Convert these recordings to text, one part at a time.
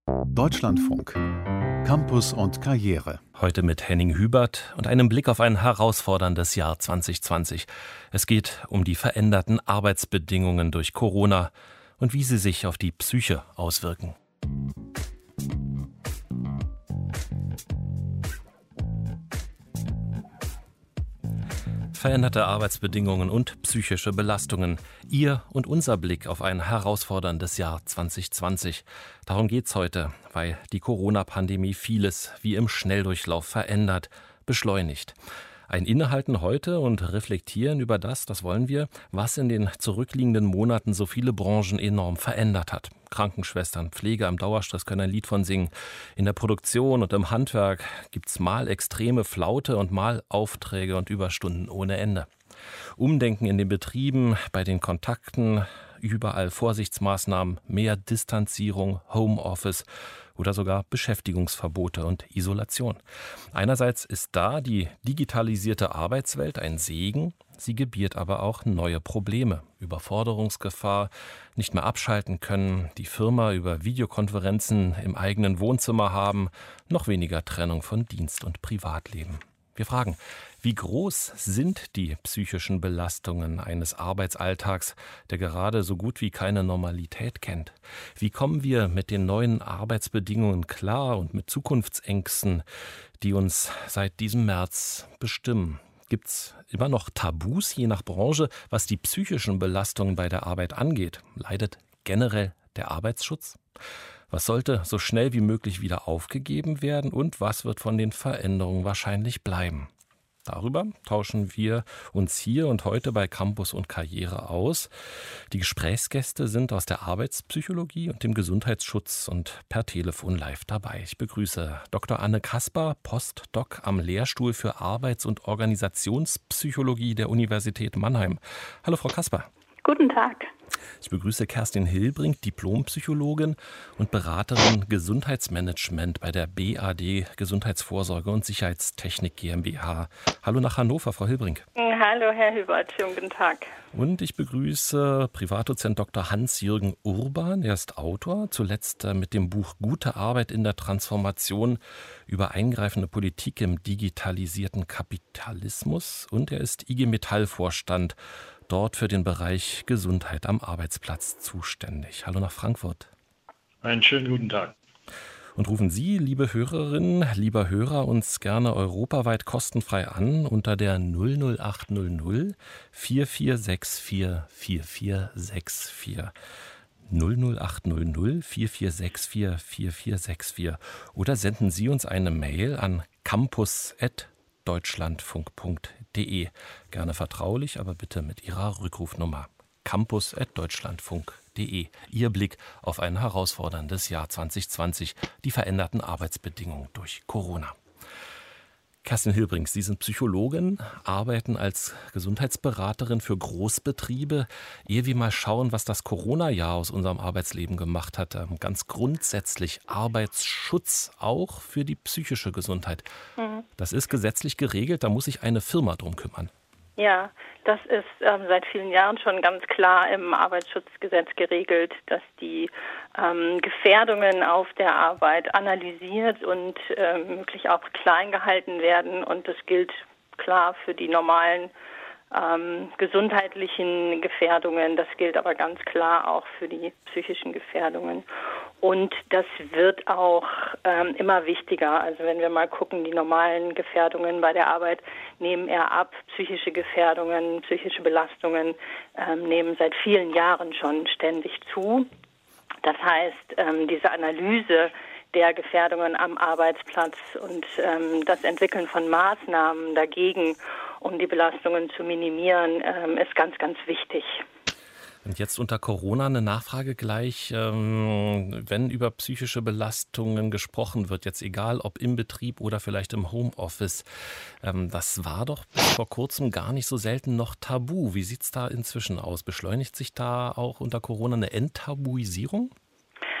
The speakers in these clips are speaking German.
Deutschlandfunk. Campus und Karriere. Heute mit Henning Hübert und einem Blick auf ein herausforderndes Jahr 2020. Es geht um die veränderten Arbeitsbedingungen durch Corona und wie sie sich auf die Psyche auswirken. Veränderte Arbeitsbedingungen und psychische Belastungen. Ihr und unser Blick auf ein herausforderndes Jahr 2020. Darum geht's heute, weil die Corona-Pandemie vieles wie im Schnelldurchlauf verändert, beschleunigt. Ein Innehalten heute und reflektieren über das wollen wir, was in den zurückliegenden Monaten so viele Branchen enorm verändert hat. Krankenschwestern, Pfleger im Dauerstress können ein Lied von singen. In der Produktion und im Handwerk gibt's mal extreme Flaute und mal Aufträge und Überstunden ohne Ende. Umdenken in den Betrieben, bei den Kontakten, überall Vorsichtsmaßnahmen, mehr Distanzierung, Homeoffice oder sogar Beschäftigungsverbote und Isolation. Einerseits ist da die digitalisierte Arbeitswelt ein Segen, sie gebiert aber auch neue Probleme. Überforderungsgefahr, nicht mehr abschalten können, die Firma über Videokonferenzen im eigenen Wohnzimmer haben, noch weniger Trennung von Dienst und Privatleben. Wir fragen, wie groß sind die psychischen Belastungen eines Arbeitsalltags, der gerade so gut wie keine Normalität kennt? Wie kommen wir mit den neuen Arbeitsbedingungen klar und mit Zukunftsängsten, die uns seit diesem März bestimmen? Gibt's immer noch Tabus, je nach Branche, was die psychischen Belastungen bei der Arbeit angeht? Leidet generell der Arbeitsschutz? Was sollte so schnell wie möglich wieder aufgegeben werden und was wird von den Veränderungen wahrscheinlich bleiben? Darüber tauschen wir uns hier und heute bei Campus und Karriere aus. Die Gesprächsgäste sind aus der Arbeitspsychologie und dem Gesundheitsschutz und per Telefon live dabei. Ich begrüße Dr. Anne Kasper, Postdoc am Lehrstuhl für Arbeits- und Organisationspsychologie der Universität Mannheim. Hallo Frau Kasper. Guten Tag. Ich begrüße Kerstin Hilbrink, Diplompsychologin und Beraterin Gesundheitsmanagement bei der BAD Gesundheitsvorsorge und Sicherheitstechnik GmbH. Hallo nach Hannover, Frau Hilbrink. Hallo, Herr Hübert. Schönen guten Tag. Und ich begrüße Privatdozent Dr. Hans-Jürgen Urban. Er ist Autor, zuletzt mit dem Buch Gute Arbeit in der Transformation über eingreifende Politik im digitalisierten Kapitalismus. Und er ist IG Metall-Vorstand, dort für den Bereich Gesundheit am Arbeitsplatz zuständig. Hallo nach Frankfurt. Einen schönen guten Tag. Und rufen Sie, liebe Hörerinnen, lieber Hörer, uns gerne europaweit kostenfrei an unter der 00800 4464 4464. 00800 4464 4464. Oder senden Sie uns eine Mail an campus@deutschlandfunk.de. Gerne vertraulich, aber bitte mit Ihrer Rückrufnummer. campus@deutschlandfunk.de. Ihr Blick auf ein herausforderndes Jahr 2020, die veränderten Arbeitsbedingungen durch Corona. Kerstin Hilbrink, Sie sind Psychologin, arbeiten als Gesundheitsberaterin für Großbetriebe. Ehe wir mal schauen, was das Corona-Jahr aus unserem Arbeitsleben gemacht hat, ganz grundsätzlich Arbeitsschutz auch für die psychische Gesundheit. Das ist gesetzlich geregelt, da muss sich eine Firma drum kümmern. Ja, das ist seit vielen Jahren schon ganz klar im Arbeitsschutzgesetz geregelt, dass die Gefährdungen auf der Arbeit analysiert und möglich auch klein gehalten werden. Und das gilt klar für die normalen gesundheitlichen Gefährdungen. Das gilt aber ganz klar auch für die psychischen Gefährdungen. Und das wird auch immer wichtiger. Also wenn wir mal gucken, die normalen Gefährdungen bei der Arbeit nehmen eher ab. Psychische Gefährdungen, psychische Belastungen nehmen seit vielen Jahren schon ständig zu. Das heißt, diese Analyse der Gefährdungen am Arbeitsplatz und das Entwickeln von Maßnahmen dagegen, um die Belastungen zu minimieren, ist ganz, ganz wichtig. Und jetzt unter Corona eine Nachfrage gleich, wenn über psychische Belastungen gesprochen wird, jetzt egal ob im Betrieb oder vielleicht im Homeoffice, das war doch bis vor kurzem gar nicht so selten noch tabu. Wie sieht es da inzwischen aus? Beschleunigt sich da auch unter Corona eine Enttabuisierung?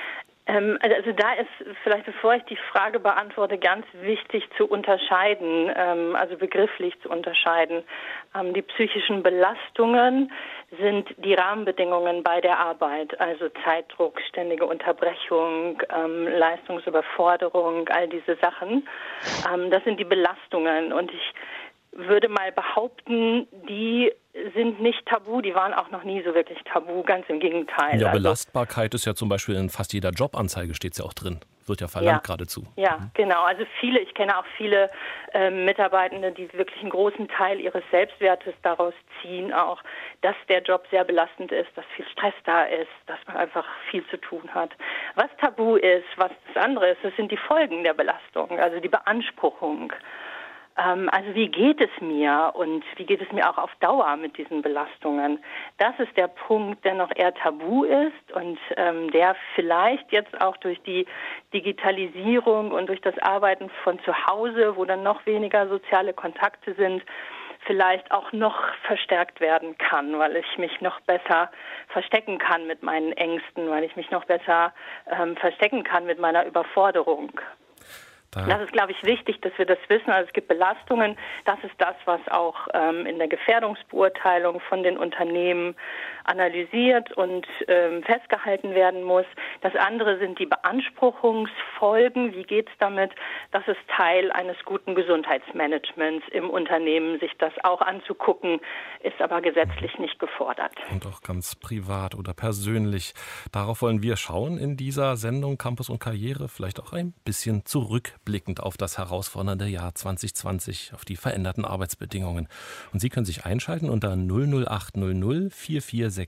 Also da ist vielleicht, bevor ich die Frage beantworte, ganz wichtig zu unterscheiden, also begrifflich zu unterscheiden. Die psychischen Belastungen sind die Rahmenbedingungen bei der Arbeit, also Zeitdruck, ständige Unterbrechung, Leistungsüberforderung, all diese Sachen. Das sind die Belastungen und ich würde mal behaupten, die sind nicht tabu, die waren auch noch nie so wirklich tabu, ganz im Gegenteil. Ja, Belastbarkeit ist ja zum Beispiel in fast jeder Jobanzeige, steht es ja auch drin, wird ja verlangt geradezu. Ja, genau, also ich kenne auch viele Mitarbeitende, die wirklich einen großen Teil ihres Selbstwertes daraus ziehen, auch, dass der Job sehr belastend ist, dass viel Stress da ist, dass man einfach viel zu tun hat. Was tabu ist, was das andere ist, das sind die Folgen der Belastung, also die Beanspruchung. Also wie geht es mir und wie geht es mir auch auf Dauer mit diesen Belastungen? Das ist der Punkt, der noch eher tabu ist und der vielleicht jetzt auch durch die Digitalisierung und durch das Arbeiten von zu Hause, wo dann noch weniger soziale Kontakte sind, vielleicht auch noch verstärkt werden kann, weil ich mich noch besser verstecken kann mit meinen Ängsten, weil ich mich noch besser verstecken kann mit meiner Überforderung. Das ist, glaube ich, wichtig, dass wir das wissen. Also es gibt Belastungen. Das ist das, was auch in der Gefährdungsbeurteilung von den Unternehmen analysiert und festgehalten werden muss. Das andere sind die Beanspruchungsfolgen. Wie geht es damit? Das ist Teil eines guten Gesundheitsmanagements im Unternehmen, sich das auch anzugucken, ist aber gesetzlich nicht gefordert. Und auch ganz privat oder persönlich. Darauf wollen wir schauen in dieser Sendung Campus und Karriere, vielleicht auch ein bisschen zurückblickend auf das herausfordernde Jahr 2020, auf die veränderten Arbeitsbedingungen. Und Sie können sich einschalten unter 00800 4464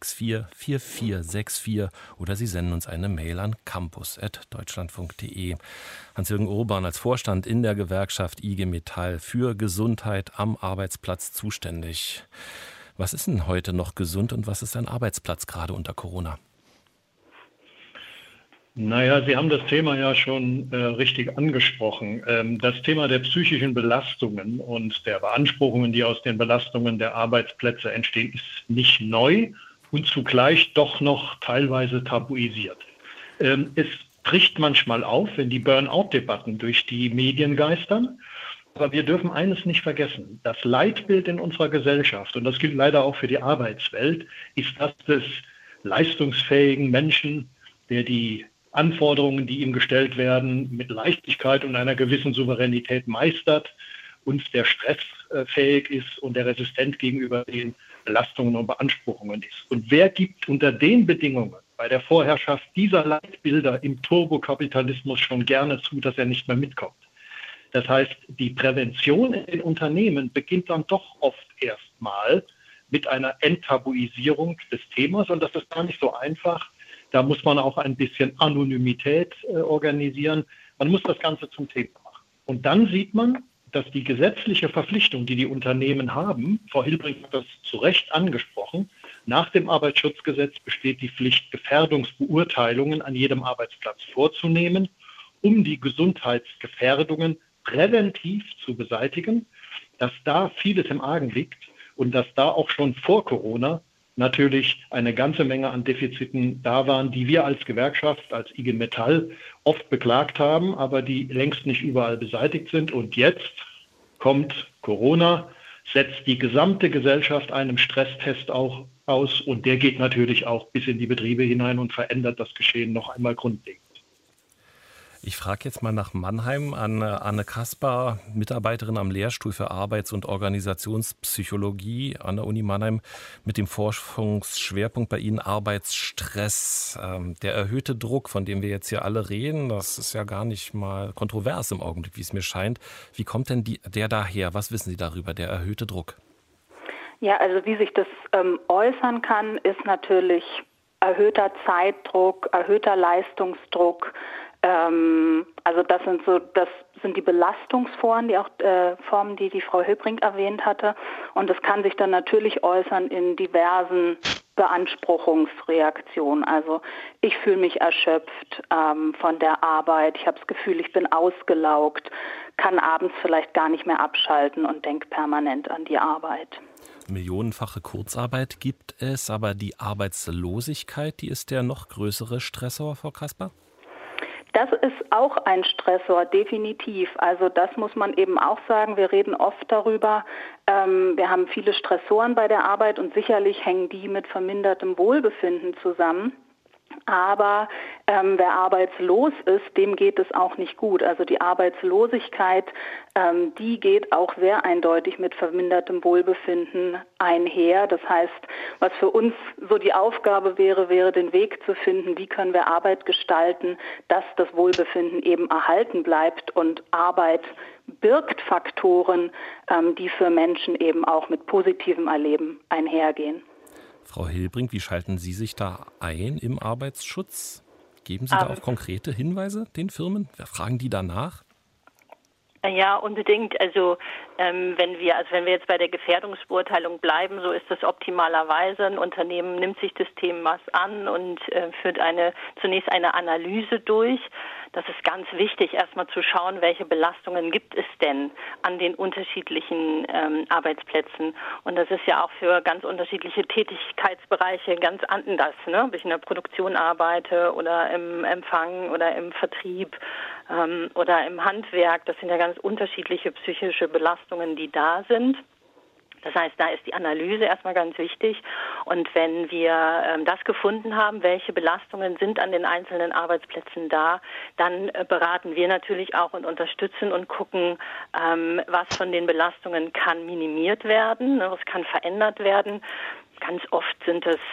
4464 oder Sie senden uns eine Mail an campus@deutschlandfunk.de. Hans-Jürgen Urban als Vorstand in der Gewerkschaft IG Metall für Gesundheit am Arbeitsplatz zuständig. Was ist denn heute noch gesund und was ist ein Arbeitsplatz gerade unter Corona? Naja, Sie haben das Thema ja schon richtig angesprochen. Das Thema der psychischen Belastungen und der Beanspruchungen, die aus den Belastungen der Arbeitsplätze entstehen, ist nicht neu und zugleich doch noch teilweise tabuisiert. Es bricht manchmal auf, wenn die Burnout-Debatten durch die Medien geistern. Aber wir dürfen eines nicht vergessen. Das Leitbild in unserer Gesellschaft, und das gilt leider auch für die Arbeitswelt, ist das des leistungsfähigen Menschen, der die Anforderungen, die ihm gestellt werden, mit Leichtigkeit und einer gewissen Souveränität meistert und der stressfähig ist und der resistent gegenüber den Belastungen und Beanspruchungen ist. Und wer gibt unter den Bedingungen bei der Vorherrschaft dieser Leitbilder im Turbokapitalismus schon gerne zu, dass er nicht mehr mitkommt? Das heißt, die Prävention in den Unternehmen beginnt dann doch oft erstmal mit einer Enttabuisierung des Themas und das ist gar nicht so einfach. Da muss man auch ein bisschen Anonymität organisieren. Man muss das Ganze zum Thema machen. Und dann sieht man, dass die gesetzliche Verpflichtung, die die Unternehmen haben, Frau Hilbrink hat das zu Recht angesprochen, nach dem Arbeitsschutzgesetz besteht die Pflicht, Gefährdungsbeurteilungen an jedem Arbeitsplatz vorzunehmen, um die Gesundheitsgefährdungen präventiv zu beseitigen, dass da vieles im Argen liegt und dass da auch schon vor Corona natürlich eine ganze Menge an Defiziten da waren, die wir als Gewerkschaft, als IG Metall oft beklagt haben, aber die längst nicht überall beseitigt sind. Und jetzt kommt Corona, setzt die gesamte Gesellschaft einem Stresstest auch aus und der geht natürlich auch bis in die Betriebe hinein und verändert das Geschehen noch einmal grundlegend. Ich frage jetzt mal nach Mannheim an Anne Kaspar, Mitarbeiterin am Lehrstuhl für Arbeits- und Organisationspsychologie an der Uni Mannheim mit dem Forschungsschwerpunkt bei Ihnen Arbeitsstress. Der erhöhte Druck, von dem wir jetzt hier alle reden, das ist ja gar nicht mal kontrovers im Augenblick, wie es mir scheint. Wie kommt denn der daher? Was wissen Sie darüber, der erhöhte Druck? Ja, also wie sich das äußern kann, ist natürlich erhöhter Zeitdruck, erhöhter Leistungsdruck. Also das sind die Belastungsformen, die Frau Hilbrink erwähnt hatte. Und das kann sich dann natürlich äußern in diversen Beanspruchungsreaktionen. Also ich fühle mich erschöpft von der Arbeit. Ich habe das Gefühl, ich bin ausgelaugt, kann abends vielleicht gar nicht mehr abschalten und denke permanent an die Arbeit. Millionenfache Kurzarbeit gibt es, aber die Arbeitslosigkeit, die ist der noch größere Stressor, Frau Kaspar? Das ist auch ein Stressor, definitiv. Also das muss man eben auch sagen. Wir reden oft darüber. Wir haben viele Stressoren bei der Arbeit und sicherlich hängen die mit vermindertem Wohlbefinden zusammen. Aber wer arbeitslos ist, dem geht es auch nicht gut. Also die Arbeitslosigkeit, die geht auch sehr eindeutig mit vermindertem Wohlbefinden einher. Das heißt, was für uns so die Aufgabe wäre den Weg zu finden, wie können wir Arbeit gestalten, dass das Wohlbefinden eben erhalten bleibt. Und Arbeit birgt Faktoren, die für Menschen eben auch mit positivem Erleben einhergehen. Frau Hilbrink, wie schalten Sie sich da ein im Arbeitsschutz? Geben Sie da auch konkrete Hinweise den Firmen? Fragen die danach? Ja, unbedingt. Also wenn wir jetzt bei der Gefährdungsbeurteilung bleiben, so ist das optimalerweise. Ein Unternehmen nimmt sich des Themas an und führt zunächst eine Analyse durch. Das ist ganz wichtig, erstmal zu schauen, welche Belastungen gibt es denn an den unterschiedlichen Arbeitsplätzen. Und das ist ja auch für ganz unterschiedliche Tätigkeitsbereiche ganz anders, ne? Ob ich in der Produktion arbeite oder im Empfang oder im Vertrieb oder im Handwerk. Das sind ja ganz unterschiedliche psychische Belastungen, die da sind. Das heißt, da ist die Analyse erstmal ganz wichtig. Und wenn wir das gefunden haben, welche Belastungen sind an den einzelnen Arbeitsplätzen da, dann beraten wir natürlich auch und unterstützen und gucken, was von den Belastungen kann minimiert werden, was kann verändert werden. Ganz oft sind es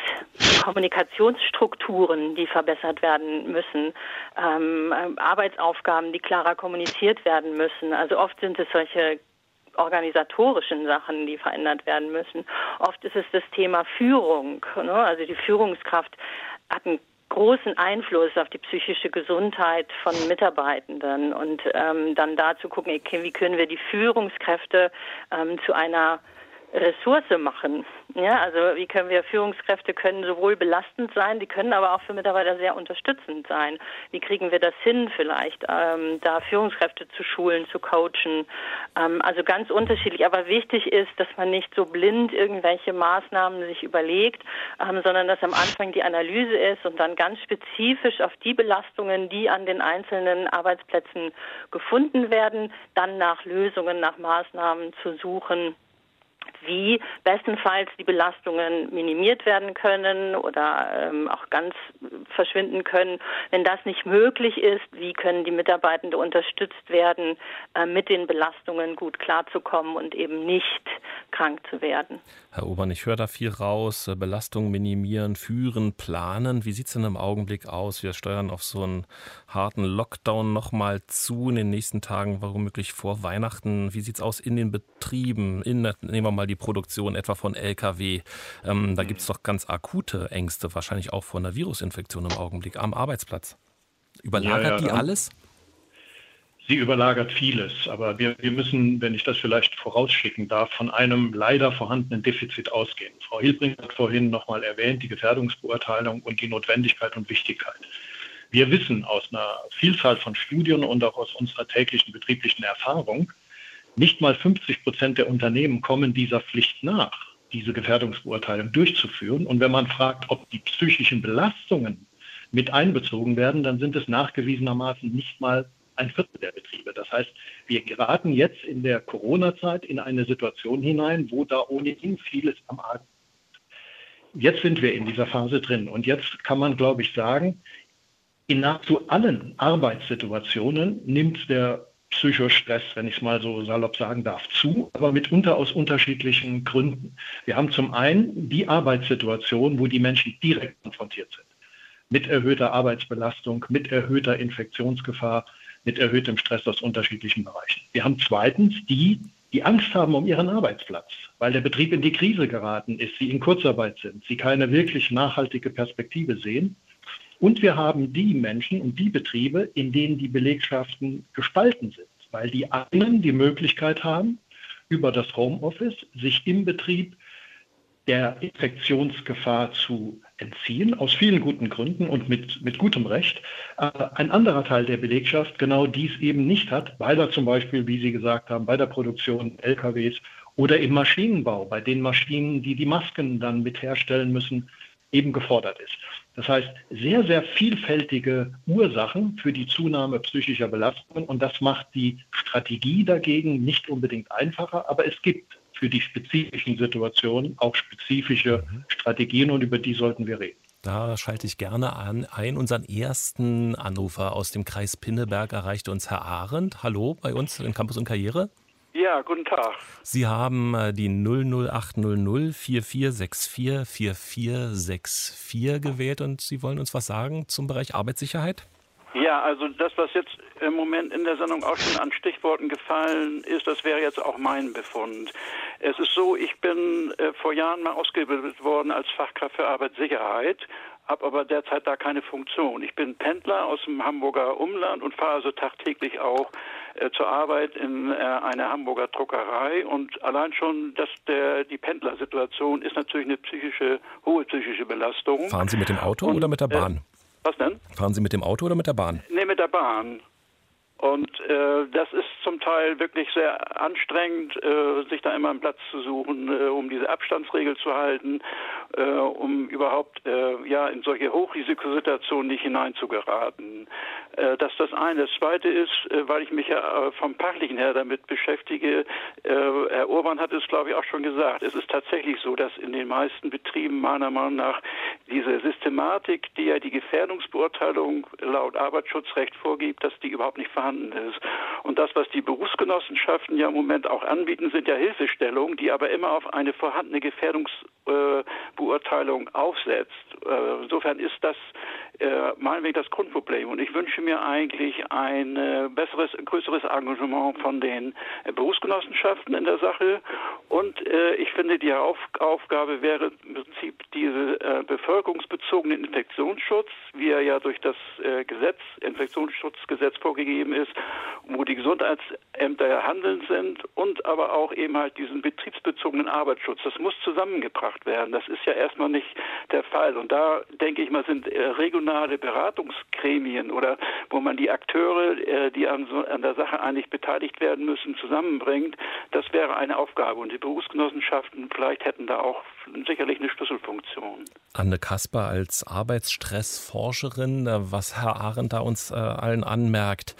Kommunikationsstrukturen, die verbessert werden müssen, Arbeitsaufgaben, die klarer kommuniziert werden müssen. Also oft sind es solche organisatorischen Sachen, die verändert werden müssen. Oft ist es das Thema Führung, ne? Also die Führungskraft hat einen großen Einfluss auf die psychische Gesundheit von Mitarbeitenden und dann da zu gucken, okay, wie können wir die Führungskräfte zu einer Ressource machen. Ja, also wie können wir Führungskräfte können sowohl belastend sein, die können aber auch für Mitarbeiter sehr unterstützend sein. Wie kriegen wir das hin vielleicht, da Führungskräfte zu schulen, zu coachen? Also ganz unterschiedlich. Aber wichtig ist, dass man nicht so blind irgendwelche Maßnahmen sich überlegt, sondern dass am Anfang die Analyse ist und dann ganz spezifisch auf die Belastungen, die an den einzelnen Arbeitsplätzen gefunden werden, dann nach Lösungen, nach Maßnahmen zu suchen, wie bestenfalls die Belastungen minimiert werden können oder auch ganz verschwinden können. Wenn das nicht möglich ist, wie können die Mitarbeitenden unterstützt werden, mit den Belastungen gut klarzukommen und eben nicht krank zu werden. Herr Obern, ich höre da viel raus, Belastung minimieren, führen, planen. Wie sieht es denn im Augenblick aus? Wir steuern auf so einen harten Lockdown nochmal zu in den nächsten Tagen, womöglich vor Weihnachten. Wie sieht es aus in den Betrieben? Nehmen wir mal die Produktion etwa von Lkw. Da gibt es doch ganz akute Ängste, wahrscheinlich auch vor einer Virusinfektion im Augenblick am Arbeitsplatz. Überlagert die alles? Sie überlagert vieles, aber wir müssen, wenn ich das vielleicht vorausschicken darf, von einem leider vorhandenen Defizit ausgehen. Frau Hilbrink hat vorhin nochmal erwähnt, die Gefährdungsbeurteilung und die Notwendigkeit und Wichtigkeit. Wir wissen aus einer Vielzahl von Studien und auch aus unserer täglichen betrieblichen Erfahrung, nicht mal 50% der Unternehmen kommen dieser Pflicht nach, diese Gefährdungsbeurteilung durchzuführen. Und wenn man fragt, ob die psychischen Belastungen mit einbezogen werden, dann sind es nachgewiesenermaßen nicht mal ein Viertel der Betriebe. Das heißt, wir geraten jetzt in der Corona-Zeit in eine Situation hinein, wo da ohnehin vieles am Argen ist. Jetzt sind wir in dieser Phase drin. Und jetzt kann man, glaube ich, sagen, in nahezu allen Arbeitssituationen nimmt der Psychostress, wenn ich es mal so salopp sagen darf, zu, aber mitunter aus unterschiedlichen Gründen. Wir haben zum einen die Arbeitssituation, wo die Menschen direkt konfrontiert sind. Mit erhöhter Arbeitsbelastung, mit erhöhter Infektionsgefahr, mit erhöhtem Stress aus unterschiedlichen Bereichen. Wir haben zweitens die Angst haben um ihren Arbeitsplatz, weil der Betrieb in die Krise geraten ist, sie in Kurzarbeit sind, sie keine wirklich nachhaltige Perspektive sehen. Und wir haben die Menschen und die Betriebe, in denen die Belegschaften gespalten sind, weil die einen die Möglichkeit haben, über das Homeoffice sich im Betrieb der Infektionsgefahr zu entziehen, aus vielen guten Gründen und mit gutem Recht. Ein anderer Teil der Belegschaft genau dies eben nicht hat, weil er zum Beispiel, wie Sie gesagt haben, bei der Produktion LKWs oder im Maschinenbau, bei den Maschinen, die die Masken dann mit herstellen müssen, eben gefordert ist. Das heißt, sehr, sehr vielfältige Ursachen für die Zunahme psychischer Belastungen. Und das macht die Strategie dagegen nicht unbedingt einfacher. Aber es gibt für die spezifischen Situationen auch spezifische Strategien und über die sollten wir reden. Da schalte ich gerne ein. Unseren ersten Anrufer aus dem Kreis Pinneberg erreichte uns Herr Arendt. Hallo bei uns in Campus und Karriere. Ja, guten Tag. Sie haben die 00800 4464 4464 gewählt und Sie wollen uns was sagen zum Bereich Arbeitssicherheit? Ja, also das, was jetzt im Moment in der Sendung auch schon an Stichworten gefallen ist, das wäre jetzt auch mein Befund. Es ist so, ich bin vor Jahren mal ausgebildet worden als Fachkraft für Arbeitssicherheit, habe aber derzeit da keine Funktion. Ich bin Pendler aus dem Hamburger Umland und fahre also tagtäglich auch zur Arbeit in eine Hamburger Druckerei. Und allein schon die Pendlersituation ist natürlich eine hohe psychische Belastung. Fahren Sie mit dem Auto oder mit der Bahn? Was denn? Fahren Sie mit dem Auto oder mit der Bahn? Nee, mit der Bahn. Und das ist zum Teil wirklich sehr anstrengend, sich da immer einen Platz zu suchen, um diese Abstandsregel zu halten, um überhaupt in solche Hochrisikosituationen nicht hineinzugeraten. Das ist das eine. Das zweite ist, weil ich mich ja vom Fachlichen her damit beschäftige, Herr Urban hat es, glaube ich, auch schon gesagt, es ist tatsächlich so, dass in den meisten Betrieben meiner Meinung nach diese Systematik, die ja die Gefährdungsbeurteilung laut Arbeitsschutzrecht vorgibt, dass die überhaupt nicht vorhanden ist. Und das, was die Berufsgenossenschaften ja im Moment auch anbieten, sind ja Hilfestellungen, die aber immer auf eine vorhandene Gefährdungsbeurteilung aufsetzt. Insofern ist das meinetwegen das Grundproblem. Und ich wünsche mir eigentlich ein größeres Engagement von den Berufsgenossenschaften in der Sache. Und ich finde, die Aufgabe wäre im Prinzip diese bevölkerungsbezogenen Infektionsschutz, wie er ja durch das Infektionsschutzgesetz vorgegeben ist, wo die Gesundheitsämter ja handelnd sind, und aber auch eben halt diesen betriebsbezogenen Arbeitsschutz. Das muss zusammengebracht werden. Das ist ja erstmal nicht der Fall. Und da, denke ich mal, sind regionale Beratungsgremien oder wo man die Akteure, die an der Sache eigentlich beteiligt werden müssen, zusammenbringt. Das wäre eine Aufgabe. Und die Berufsgenossenschaften vielleicht hätten da auch sicherlich eine Schlüsselfunktion. Anne Kasper als Arbeitsstressforscherin, was Herr Arendt da uns allen anmerkt,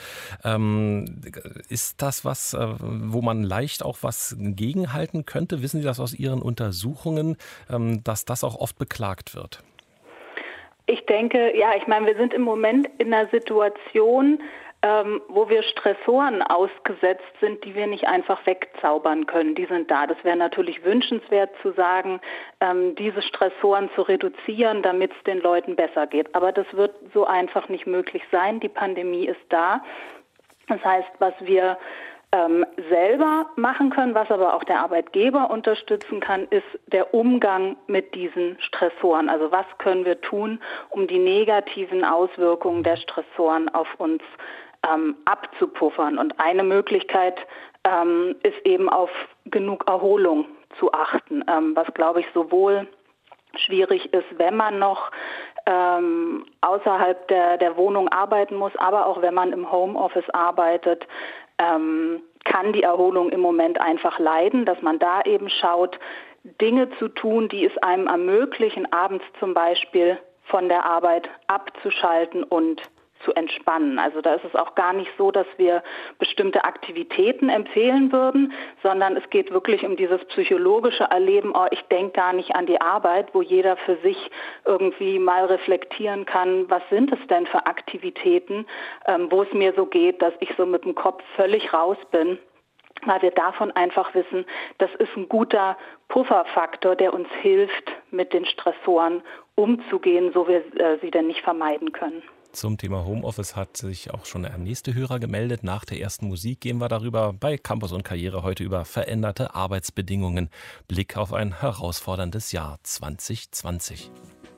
ist das was, wo man leicht auch was gegenhalten könnte? Wissen Sie das aus Ihren Untersuchungen, dass das auch oft beklagt wird? Ich denke, wir sind im Moment in einer Situation, wo wir Stressoren ausgesetzt sind, die wir nicht einfach wegzaubern können. Die sind da. Das wäre natürlich wünschenswert zu sagen, diese Stressoren zu reduzieren, damit es den Leuten besser geht. Aber das wird so einfach nicht möglich sein. Die Pandemie ist da. Das heißt, was wir selber machen können, was aber auch der Arbeitgeber unterstützen kann, ist der Umgang mit diesen Stressoren. Also was können wir tun, um die negativen Auswirkungen der Stressoren auf uns abzupuffern. Und eine Möglichkeit ist eben auf genug Erholung zu achten, was, glaube ich, sowohl schwierig ist, wenn man noch außerhalb der Wohnung arbeiten muss, aber auch wenn man im Homeoffice arbeitet, kann die Erholung im Moment einfach leiden, dass man da eben schaut, Dinge zu tun, die es einem ermöglichen, abends zum Beispiel von der Arbeit abzuschalten und zu entspannen. Also da ist es auch gar nicht so, dass wir bestimmte Aktivitäten empfehlen würden, sondern es geht wirklich um dieses psychologische Erleben, ich denke gar nicht an die Arbeit, wo jeder für sich irgendwie mal reflektieren kann, was sind es denn für Aktivitäten, wo es mir so geht, dass ich so mit dem Kopf völlig raus bin. Weil wir davon einfach wissen, das ist ein guter Pufferfaktor, der uns hilft, mit den Stressoren umzugehen, so wir sie denn nicht vermeiden können. Zum Thema Homeoffice hat sich auch schon der nächste Hörer gemeldet. Nach der ersten Musik gehen wir darüber bei Campus und Karriere heute über veränderte Arbeitsbedingungen. Blick auf ein herausforderndes Jahr 2020.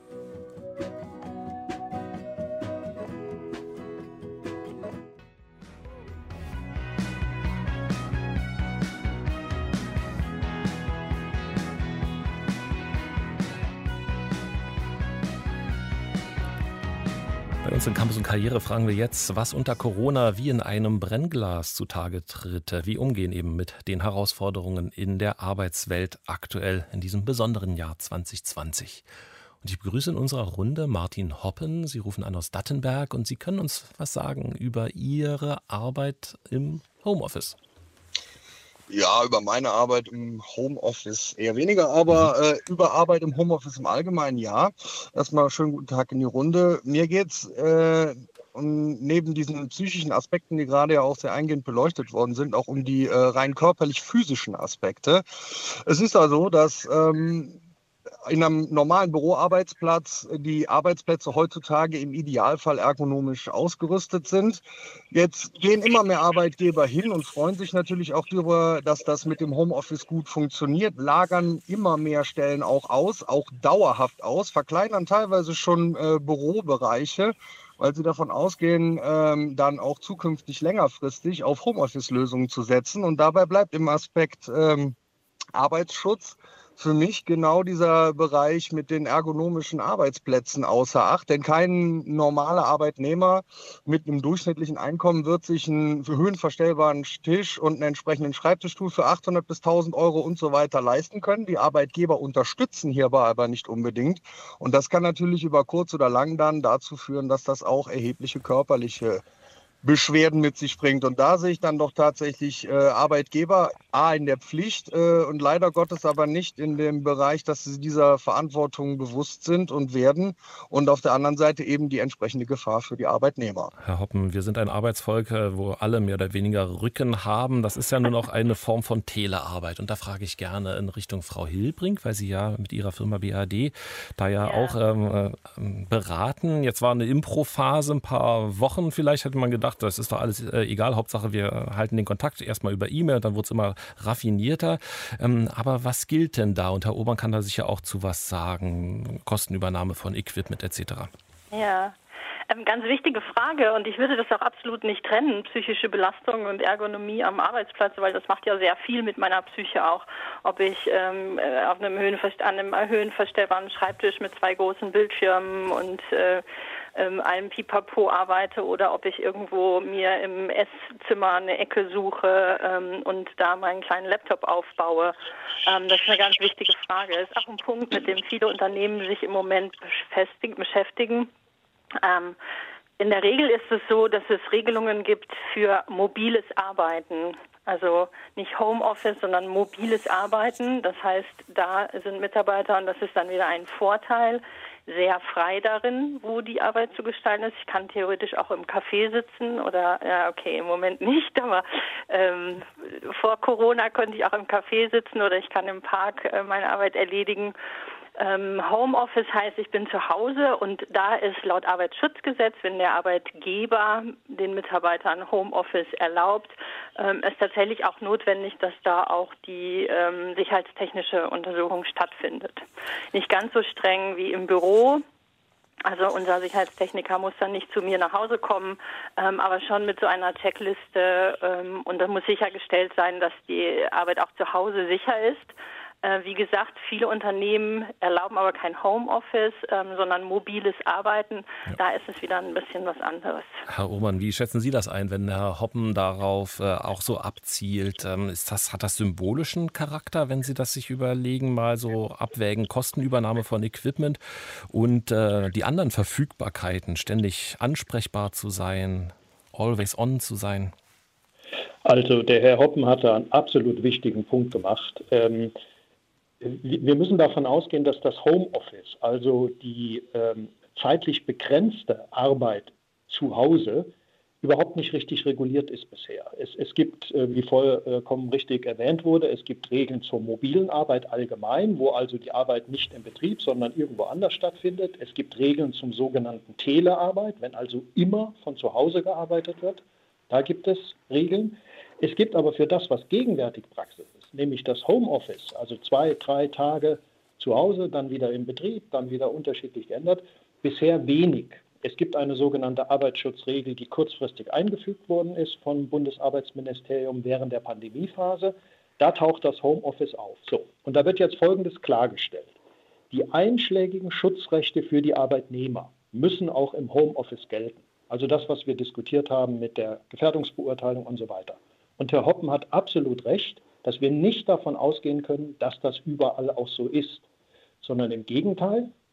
Bei uns in Campus und Karriere fragen wir jetzt, was unter Corona wie in einem Brennglas zutage tritt. Wie umgehen eben mit den Herausforderungen in der Arbeitswelt aktuell in diesem besonderen Jahr 2020. Und ich begrüße in unserer Runde Martin Hoppen. Sie rufen an aus Dattenberg und Sie können uns was sagen über Ihre Arbeit im Homeoffice. Ja, über meine Arbeit im Homeoffice eher weniger, aber über Arbeit im Homeoffice im Allgemeinen ja. Erstmal schönen guten Tag in die Runde. Mir geht's und neben diesen psychischen Aspekten, die gerade ja auch sehr eingehend beleuchtet worden sind, auch um die rein körperlich-physischen Aspekte. Es ist also, dass in einem normalen Büroarbeitsplatz die Arbeitsplätze heutzutage im Idealfall ergonomisch ausgerüstet sind. Jetzt gehen immer mehr Arbeitgeber hin und freuen sich natürlich auch darüber, dass das mit dem Homeoffice gut funktioniert, lagern immer mehr Stellen auch aus, auch dauerhaft aus, verkleinern teilweise schon Bürobereiche, weil sie davon ausgehen, dann auch zukünftig längerfristig auf Homeoffice-Lösungen zu setzen. Und dabei bleibt im Aspekt Arbeitsschutz für mich genau dieser Bereich mit den ergonomischen Arbeitsplätzen außer Acht. Denn kein normaler Arbeitnehmer mit einem durchschnittlichen Einkommen wird sich einen höhenverstellbaren Tisch und einen entsprechenden Schreibtischstuhl für 800 bis 1000 Euro und so weiter leisten können. Die Arbeitgeber unterstützen hierbei aber nicht unbedingt. Und das kann natürlich über kurz oder lang dann dazu führen, dass das auch erhebliche körperliche Beschwerden mit sich bringt. Und da sehe ich dann doch tatsächlich Arbeitgeber in der Pflicht und leider Gottes aber nicht in dem Bereich, dass sie dieser Verantwortung bewusst sind und werden. Und auf der anderen Seite eben die entsprechende Gefahr für die Arbeitnehmer. Herr Hoppen, wir sind ein Arbeitsvolk, wo alle mehr oder weniger Rücken haben. Das ist ja nun auch eine Form von Telearbeit. Und da frage ich gerne in Richtung Frau Hilbrink, weil Sie ja mit Ihrer Firma BAD da ja auch beraten. Jetzt war eine Improphase, ein paar Wochen vielleicht, hätte man gedacht, das ist doch alles egal. Hauptsache, wir halten den Kontakt erstmal über E-Mail, dann wird es immer raffinierter. Aber was gilt denn da? Und Herr Obern kann da sicher auch zu was sagen. Kostenübernahme von Equipment etc. Ja, ganz wichtige Frage. Und ich würde das auch absolut nicht trennen, psychische Belastung und Ergonomie am Arbeitsplatz, weil das macht ja sehr viel mit meiner Psyche auch. Ob ich auf einem höhenverstellbaren Schreibtisch mit 2 großen Bildschirmen und einem Pipapo arbeite oder ob ich irgendwo mir im Esszimmer eine Ecke suche und da meinen kleinen Laptop aufbaue. Das ist eine ganz wichtige Frage. Das ist auch ein Punkt, mit dem viele Unternehmen sich im Moment beschäftigen. In der Regel ist es so, dass es Regelungen gibt für mobiles Arbeiten. Also nicht Homeoffice, sondern mobiles Arbeiten. Das heißt, da sind Mitarbeiter, und das ist dann wieder ein Vorteil, sehr frei darin, wo die Arbeit zu gestalten ist. Ich kann theoretisch auch im Café sitzen oder, im Moment nicht, aber vor Corona konnte ich auch im Café sitzen oder ich kann im Park meine Arbeit erledigen. Homeoffice heißt, ich bin zu Hause und da ist laut Arbeitsschutzgesetz, wenn der Arbeitgeber den Mitarbeitern Homeoffice erlaubt, ist tatsächlich auch notwendig, dass da auch die sicherheitstechnische Untersuchung stattfindet. Nicht ganz so streng wie im Büro. Also unser Sicherheitstechniker muss dann nicht zu mir nach Hause kommen, aber schon mit so einer Checkliste und da muss sichergestellt sein, dass die Arbeit auch zu Hause sicher ist. Wie gesagt, viele Unternehmen erlauben aber kein Homeoffice, sondern mobiles Arbeiten. Ja. Da ist es wieder ein bisschen was anderes. Herr Obern, wie schätzen Sie das ein, wenn Herr Hoppen darauf auch so abzielt? Hat das symbolischen Charakter, wenn Sie das sich überlegen, mal so abwägen, Kostenübernahme von Equipment und die anderen Verfügbarkeiten, ständig ansprechbar zu sein, always on zu sein? Also der Herr Hoppen hat da einen absolut wichtigen Punkt gemacht. Wir müssen davon ausgehen, dass das Homeoffice, also die zeitlich begrenzte Arbeit zu Hause, überhaupt nicht richtig reguliert ist bisher. Es gibt, wie vollkommen richtig erwähnt wurde, es gibt Regeln zur mobilen Arbeit allgemein, wo also die Arbeit nicht im Betrieb, sondern irgendwo anders stattfindet. Es gibt Regeln zum sogenannten Telearbeit, wenn also immer von zu Hause gearbeitet wird. Da gibt es Regeln. Es gibt aber für das, was gegenwärtig Praxis ist, nämlich das Homeoffice, also 2, 3 Tage zu Hause, dann wieder im Betrieb, dann wieder unterschiedlich geändert, bisher wenig. Es gibt eine sogenannte Arbeitsschutzregel, die kurzfristig eingefügt worden ist vom Bundesarbeitsministerium während der Pandemiephase. Da taucht das Homeoffice auf. So, und da wird jetzt Folgendes klargestellt. Die einschlägigen Schutzrechte für die Arbeitnehmer müssen auch im Homeoffice gelten. Also das, was wir diskutiert haben mit der Gefährdungsbeurteilung und so weiter. Und Herr Hoppen hat absolut recht, dass wir nicht davon ausgehen können, dass das überall auch so ist, sondern im Gegenteil,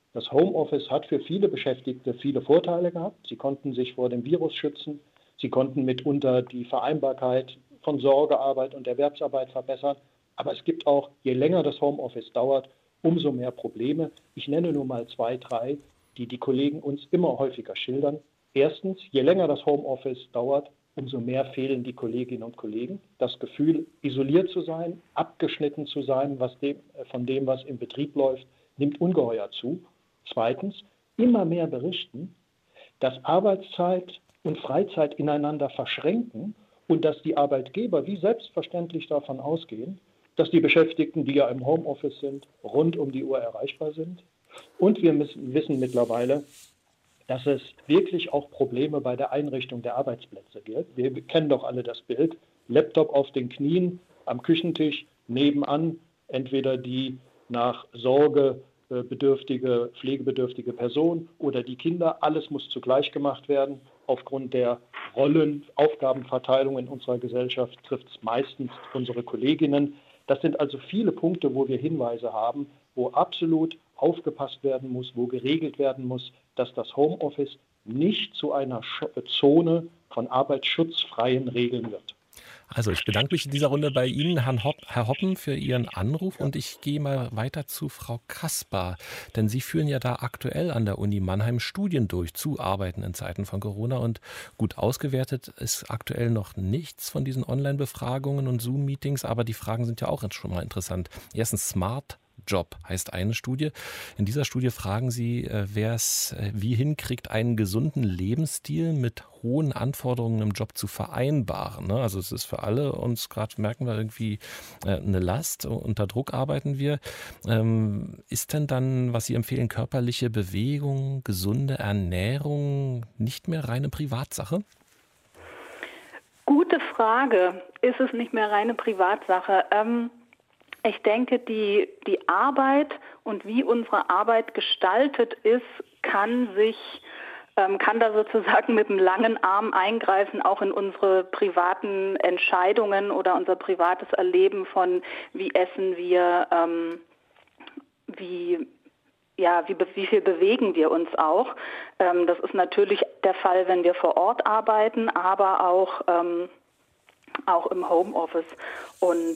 Das Homeoffice hat für viele Beschäftigte viele Vorteile gehabt. Sie konnten sich vor dem Virus schützen. Sie konnten mitunter die Vereinbarkeit von Sorgearbeit und Erwerbsarbeit verbessern. Aber es gibt auch, je länger das Homeoffice dauert, umso mehr Probleme. Ich nenne nur mal 2, 3, die die Kollegen uns immer häufiger schildern. Erstens, je länger das Homeoffice dauert, umso mehr fehlen die Kolleginnen und Kollegen. Das Gefühl, isoliert zu sein, abgeschnitten zu sein, von dem, was im Betrieb läuft, nimmt ungeheuer zu. Zweitens, immer mehr berichten, dass Arbeitszeit und Freizeit ineinander verschränken und dass die Arbeitgeber wie selbstverständlich davon ausgehen, dass die Beschäftigten, die ja im Homeoffice sind, rund um die Uhr erreichbar sind. Und wir wissen mittlerweile, dass es wirklich auch Probleme bei der Einrichtung der Arbeitsplätze gibt. Wir kennen doch alle das Bild, Laptop auf den Knien, am Küchentisch, nebenan entweder die nach Sorge pflegebedürftige Person oder die Kinder. Alles muss zugleich gemacht werden. Aufgrund der Aufgabenverteilung in unserer Gesellschaft trifft es meistens unsere Kolleginnen. Das sind also viele Punkte, wo wir Hinweise haben, wo absolut aufgepasst werden muss, wo geregelt werden muss, dass das Homeoffice nicht zu einer Zone von arbeitsschutzfreien Regeln wird. Also ich bedanke mich in dieser Runde bei Ihnen, Herr Hoppen, für Ihren Anruf und ich gehe mal weiter zu Frau Kaspar, denn Sie führen ja da aktuell an der Uni Mannheim Studien durch zu Arbeiten in Zeiten von Corona und gut ausgewertet ist aktuell noch nichts von diesen Online-Befragungen und Zoom-Meetings, aber die Fragen sind ja auch schon mal interessant. Erstens Smart Job heißt eine Studie. In dieser Studie fragen Sie, wer es wie hinkriegt, einen gesunden Lebensstil mit hohen Anforderungen im Job zu vereinbaren. Also es ist für alle uns gerade, merken wir irgendwie eine Last, unter Druck arbeiten wir. Ist denn dann, was Sie empfehlen, körperliche Bewegung, gesunde Ernährung nicht mehr reine Privatsache? Gute Frage. Ist es nicht mehr reine Privatsache? Ich denke, die Arbeit und wie unsere Arbeit gestaltet ist, kann da sozusagen mit einem langen Arm eingreifen, auch in unsere privaten Entscheidungen oder unser privates Erleben von wie essen wir, wie viel bewegen wir uns auch. Das ist natürlich der Fall, wenn wir vor Ort arbeiten, aber auch im Homeoffice. Und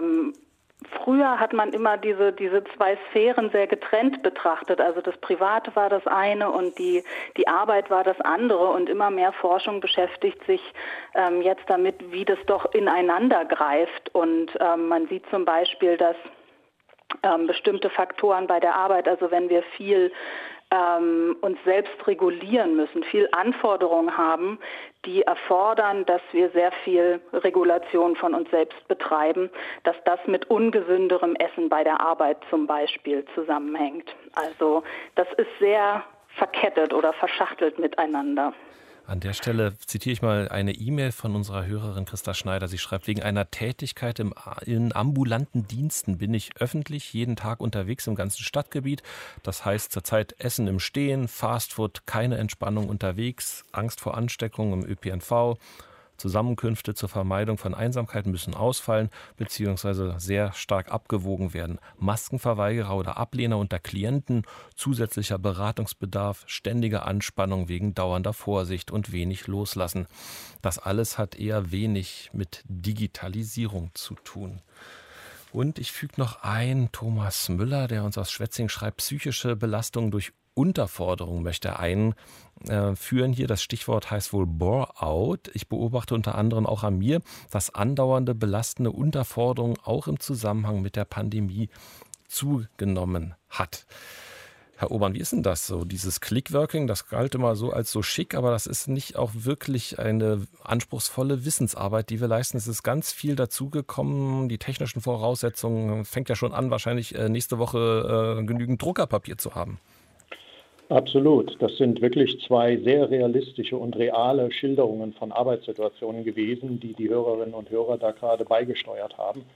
früher hat man immer diese 2 Sphären sehr getrennt betrachtet. Also das Private war das eine und die Arbeit war das andere. Und immer mehr Forschung beschäftigt sich jetzt damit, wie das doch ineinander greift. Und man sieht zum Beispiel, dass bestimmte Faktoren bei der Arbeit, also wenn wir viel uns selbst regulieren müssen, viel Anforderungen haben, die erfordern, dass wir sehr viel Regulation von uns selbst betreiben, dass das mit ungesünderem Essen bei der Arbeit zum Beispiel zusammenhängt. Also das ist sehr verkettet oder verschachtelt miteinander. An der Stelle zitiere ich mal eine E-Mail von unserer Hörerin Christa Schneider. Sie schreibt, wegen einer Tätigkeit in ambulanten Diensten bin ich öffentlich jeden Tag unterwegs im ganzen Stadtgebiet. Das heißt zurzeit Essen im Stehen, Fastfood, keine Entspannung unterwegs, Angst vor Ansteckung im ÖPNV. Zusammenkünfte zur Vermeidung von Einsamkeit müssen ausfallen bzw. sehr stark abgewogen werden. Maskenverweigerer oder Ablehner unter Klienten, zusätzlicher Beratungsbedarf, ständige Anspannung wegen dauernder Vorsicht und wenig Loslassen. Das alles hat eher wenig mit Digitalisierung zu tun. Und ich füge noch ein, Thomas Müller, der uns aus Schwetzing schreibt, psychische Belastung durch Unterforderung möchte er einführen hier. Das Stichwort heißt wohl Bore-out. Ich beobachte unter anderem auch an mir, dass andauernde belastende Unterforderung auch im Zusammenhang mit der Pandemie zugenommen hat. Herr Obern, wie ist denn das so? Dieses Clickworking, das galt immer so als so schick, aber das ist nicht auch wirklich eine anspruchsvolle Wissensarbeit, die wir leisten. Es ist ganz viel dazugekommen. Die technischen Voraussetzungen, fängt ja schon an, wahrscheinlich nächste Woche genügend Druckerpapier zu haben. Absolut. Das sind wirklich 2 sehr realistische und reale Schilderungen von Arbeitssituationen gewesen, die die Hörerinnen und Hörer da gerade beigesteuert haben.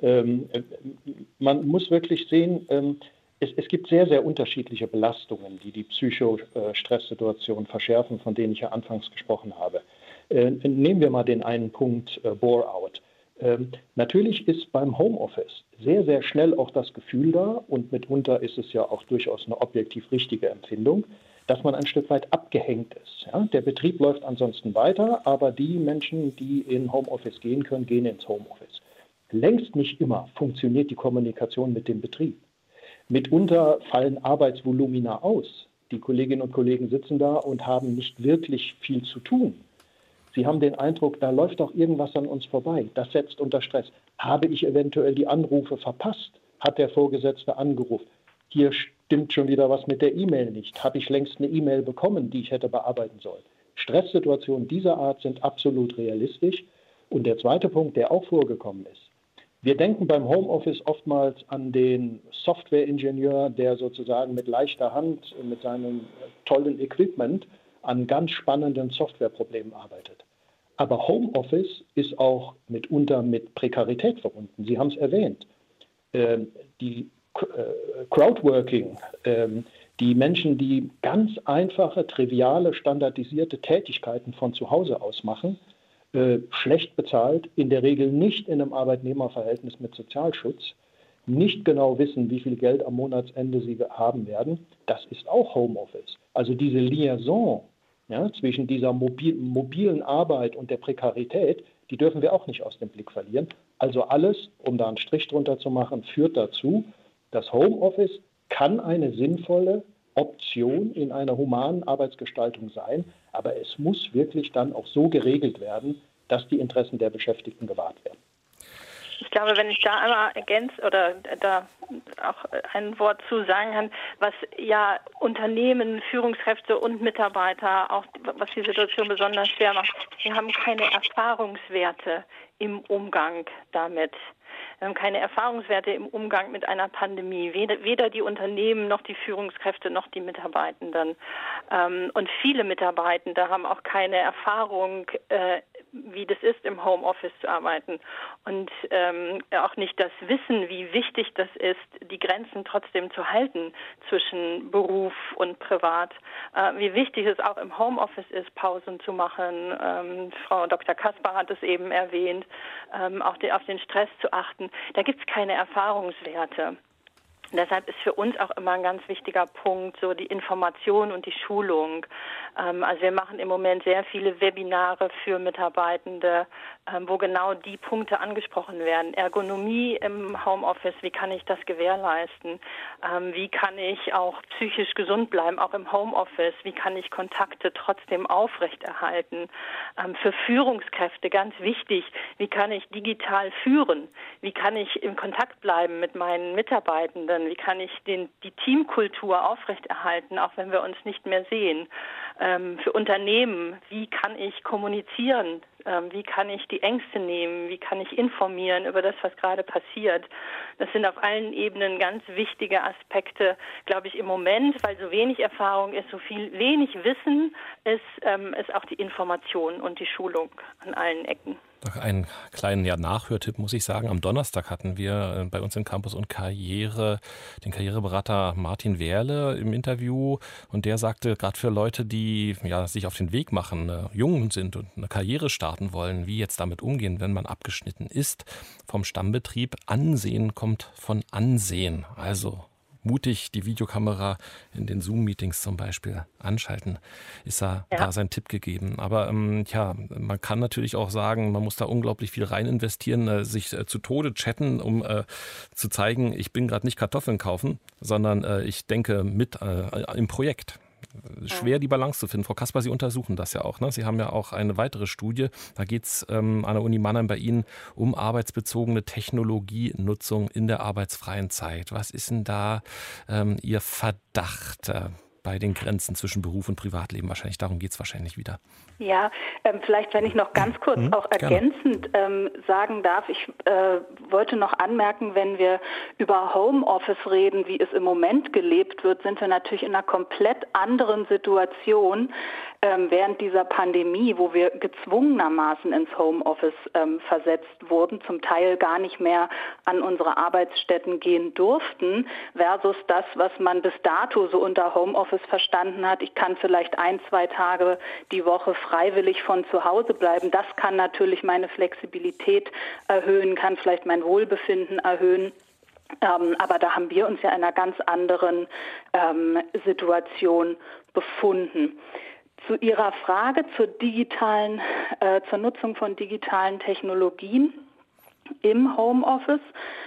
Man muss wirklich sehen, es gibt sehr, sehr unterschiedliche Belastungen, die Psychostresssituation verschärfen, von denen ich ja anfangs gesprochen habe. Nehmen wir mal den einen Punkt Bore-out. Natürlich ist beim Homeoffice sehr, sehr schnell auch das Gefühl da, und mitunter ist es ja auch durchaus eine objektiv richtige Empfindung, dass man ein Stück weit abgehängt ist. Ja? Der Betrieb läuft ansonsten weiter, aber die Menschen, die in Homeoffice gehen können, gehen ins Homeoffice. Längst nicht immer funktioniert die Kommunikation mit dem Betrieb. Mitunter fallen Arbeitsvolumina aus. Die Kolleginnen und Kollegen sitzen da und haben nicht wirklich viel zu tun. Sie haben den Eindruck, da läuft doch irgendwas an uns vorbei. Das setzt unter Stress. Habe ich eventuell die Anrufe verpasst? Hat der Vorgesetzte angerufen? Hier stimmt schon wieder was mit der E-Mail nicht. Habe ich längst eine E-Mail bekommen, die ich hätte bearbeiten sollen? Stresssituationen dieser Art sind absolut realistisch. Und der zweite Punkt, der auch vorgekommen ist. Wir denken beim Homeoffice oftmals an den Softwareingenieur, der sozusagen mit leichter Hand, mit seinem tollen Equipment an ganz spannenden Softwareproblemen arbeitet. Aber Homeoffice ist auch mitunter mit Prekarität verbunden. Sie haben es erwähnt. Die Crowdworking, die Menschen, die ganz einfache, triviale, standardisierte Tätigkeiten von zu Hause aus machen, schlecht bezahlt, in der Regel nicht in einem Arbeitnehmerverhältnis mit Sozialschutz, nicht genau wissen, wie viel Geld am Monatsende sie haben werden, das ist auch Homeoffice. Also diese Liaison zwischen dieser mobilen Arbeit und der Prekarität, die dürfen wir auch nicht aus dem Blick verlieren. Also alles, um da einen Strich drunter zu machen, führt dazu, dass Homeoffice kann eine sinnvolle Option in einer humanen Arbeitsgestaltung sein, aber es muss wirklich dann auch so geregelt werden, dass die Interessen der Beschäftigten gewahrt werden. Ich glaube, wenn ich da einmal ergänze oder da auch ein Wort zu sagen kann, was ja Unternehmen, Führungskräfte und Mitarbeiter, auch was die Situation besonders schwer macht, wir haben keine Erfahrungswerte im Umgang damit. Wir haben keine Erfahrungswerte im Umgang mit einer Pandemie, weder die Unternehmen noch die Führungskräfte noch die Mitarbeitenden. Und viele Mitarbeitende haben auch keine Erfahrung, wie das ist, im Homeoffice zu arbeiten. Und auch nicht das Wissen, wie wichtig das ist, die Grenzen trotzdem zu halten zwischen Beruf und Privat. Wie wichtig es auch im Homeoffice ist, Pausen zu machen. Frau Dr. Kasper hat es eben erwähnt, auch auf den Stress zu achten. Da gibt es keine Erfahrungswerte. Deshalb ist für uns auch immer ein ganz wichtiger Punkt so die Information und die Schulung. Also wir machen im Moment sehr viele Webinare für Mitarbeitende, wo genau die Punkte angesprochen werden. Ergonomie im Homeoffice, wie kann ich das gewährleisten? Wie kann ich auch psychisch gesund bleiben, auch im Homeoffice? Wie kann ich Kontakte trotzdem aufrechterhalten? Für Führungskräfte ganz wichtig, wie kann ich digital führen? Wie kann ich in Kontakt bleiben mit meinen Mitarbeitenden? Wie kann ich die Teamkultur aufrechterhalten, auch wenn wir uns nicht mehr sehen? Für Unternehmen, wie kann ich kommunizieren? Wie kann ich die Ängste nehmen? Wie kann ich informieren über das, was gerade passiert? Das sind auf allen Ebenen ganz wichtige Aspekte, glaube ich, im Moment, weil so wenig Erfahrung ist, so wenig Wissen ist auch die Information und die Schulung an allen Ecken. Einen kleinen Nachhörtipp muss ich sagen. Am Donnerstag hatten wir bei uns in Campus und Karriere den Karriereberater Martin Wehrle im Interview, und der sagte, gerade für Leute, die sich auf den Weg machen, jung sind und eine Karriere starten wollen, wie jetzt damit umgehen, wenn man abgeschnitten ist vom Stammbetrieb. Ansehen kommt von Ansehen. Also mutig die Videokamera in den Zoom-Meetings zum Beispiel anschalten, ist da sein Tipp gegeben. Aber man kann natürlich auch sagen, man muss da unglaublich viel rein investieren, sich zu Tode chatten, um zu zeigen, ich bin gerade nicht Kartoffeln kaufen, sondern ich denke mit im Projekt. Schwer die Balance zu finden. Frau Kasper, Sie untersuchen das ja auch, ne? Sie haben ja auch eine weitere Studie, da geht es an der Uni Mannheim bei Ihnen um arbeitsbezogene Technologienutzung in der arbeitsfreien Zeit. Was ist denn da Ihr Verdacht bei den Grenzen zwischen Beruf und Privatleben? Wahrscheinlich, darum geht es wahrscheinlich wieder. Ja, vielleicht, wenn ich noch ganz kurz auch ergänzend sagen darf, ich wollte noch anmerken, wenn wir über Homeoffice reden, wie es im Moment gelebt wird, sind wir natürlich in einer komplett anderen Situation, während dieser Pandemie, wo wir gezwungenermaßen ins Homeoffice versetzt wurden, zum Teil gar nicht mehr an unsere Arbeitsstätten gehen durften, versus das, was man bis dato so unter Homeoffice verstanden hat. Ich kann vielleicht 1-2 Tage die Woche freiwillig von zu Hause bleiben. Das kann natürlich meine Flexibilität erhöhen, kann vielleicht mein Wohlbefinden erhöhen. Aber da haben wir uns ja in einer ganz anderen Situation befunden. Zu Ihrer Frage zur Nutzung von digitalen Technologien im Homeoffice.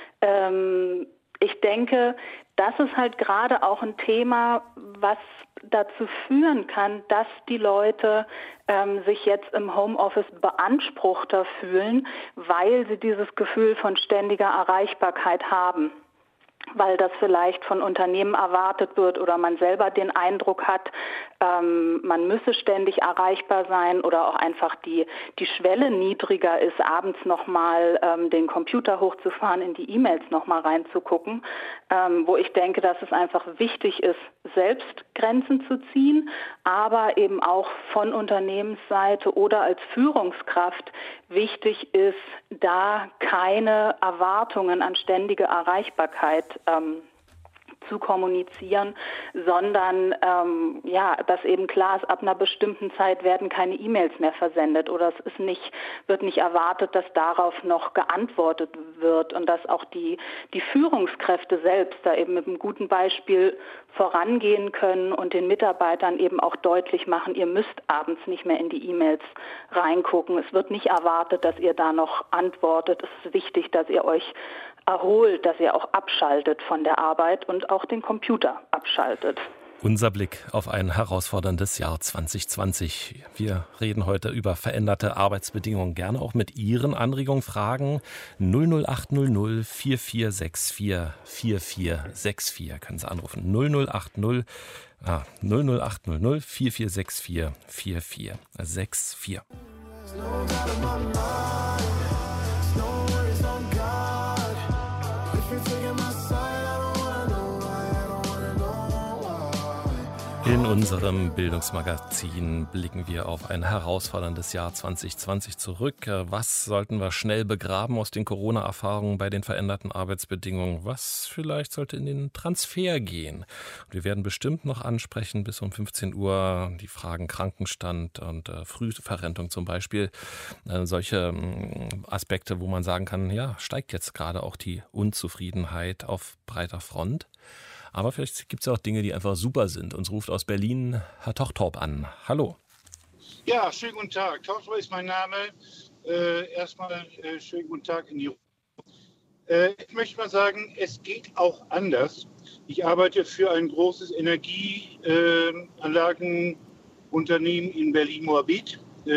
Ich denke, das ist halt gerade auch ein Thema, was dazu führen kann, dass die Leute sich jetzt im Homeoffice beanspruchter fühlen, weil sie dieses Gefühl von ständiger Erreichbarkeit haben. Weil das vielleicht von Unternehmen erwartet wird oder man selber den Eindruck hat, man müsse ständig erreichbar sein oder auch einfach die Schwelle niedriger ist, abends nochmal den Computer hochzufahren, in die E-Mails nochmal reinzugucken, wo ich denke, dass es einfach wichtig ist, selbst Grenzen zu ziehen, aber eben auch von Unternehmensseite oder als Führungskraft wichtig ist, da keine Erwartungen an ständige Erreichbarkeit zu kommunizieren, sondern dass eben klar ist, ab einer bestimmten Zeit werden keine E-Mails mehr versendet oder es wird nicht erwartet, dass darauf noch geantwortet wird und dass auch die Führungskräfte selbst da eben mit einem guten Beispiel vorangehen können und den Mitarbeitern eben auch deutlich machen, ihr müsst abends nicht mehr in die E-Mails reingucken. Es wird nicht erwartet, dass ihr da noch antwortet. Es ist wichtig, dass ihr euch erholt, dass ihr auch abschaltet von der Arbeit und auch den Computer abschaltet. Unser Blick auf ein herausforderndes Jahr 2020. Wir reden heute über veränderte Arbeitsbedingungen. Gerne auch mit Ihren Anregungen, Fragen. 00800 4464 4464 können Sie anrufen. 00800 4464 4464. In unserem Bildungsmagazin blicken wir auf ein herausforderndes Jahr 2020 zurück. Was sollten wir schnell begraben aus den Corona-Erfahrungen bei den veränderten Arbeitsbedingungen? Was vielleicht sollte in den Transfer gehen? Und wir werden bestimmt noch ansprechen bis um 15 Uhr die Fragen Krankenstand und Frühverrentung zum Beispiel. Solche Aspekte, wo man sagen kann, ja, steigt jetzt gerade auch die Unzufriedenheit auf breiter Front. Aber vielleicht gibt es ja auch Dinge, die einfach super sind. Uns ruft aus Berlin Herr Tochtorp an. Hallo. Ja, schönen guten Tag. Tochtorp ist mein Name. Erstmal schönen guten Tag in die Runde. Ich möchte mal sagen, es geht auch anders. Ich arbeite für ein großes Energieanlagenunternehmen in Berlin-Moabit.